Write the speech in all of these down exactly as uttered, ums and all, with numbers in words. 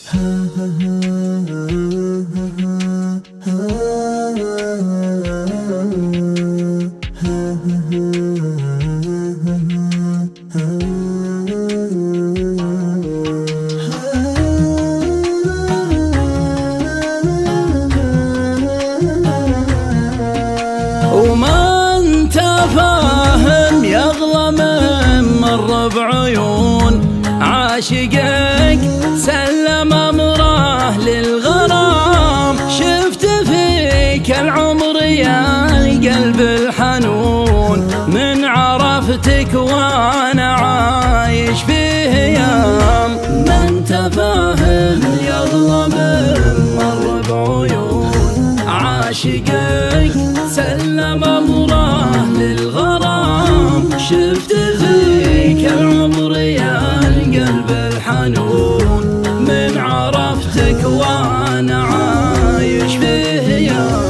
وما انت فاهم يغلى من مر بعيون عاشقك سلم امره للغرام. شفت فيك العمر يا قلب الحنون، من عرفتك وانا عايش في هيام. ما انت فاهم يغلى من مر بعيون عاشقك سلم امره للغرام. شفت فيك العمر يا قلب الحنون، من عرفتك وانا عايش في هيام.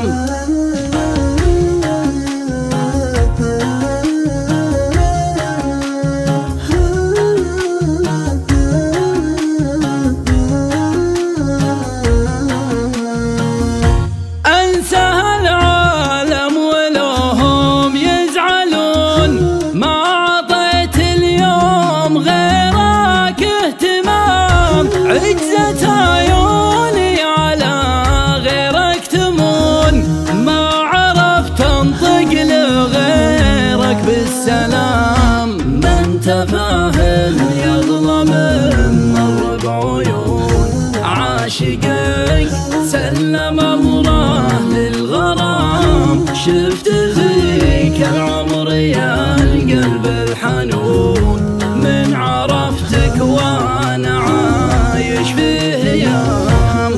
عجزت عيوني على غيرك تمون، ما عرفت انطق لغيرك بالسلام. ما انت فاهم يغلى من مر بعيون عاشقك سلم امره للغرام. شفت فيك العمر يا قلب الحنون، من عرفتك وانا عايش في هيام.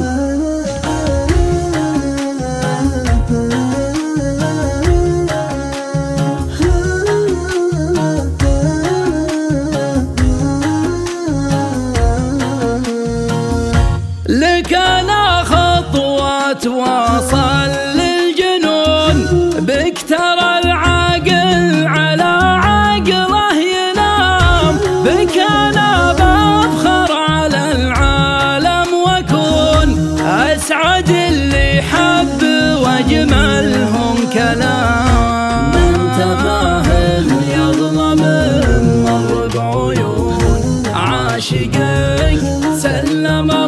لك انا خطوات واصل للجنون، بك ترى العقل على عقله ينام. بك انا بفخر على العالم واكون اسعد اللي حب واجملهم كلام. ما انت فاهم يغلى من مر بعيون عاشقك سلم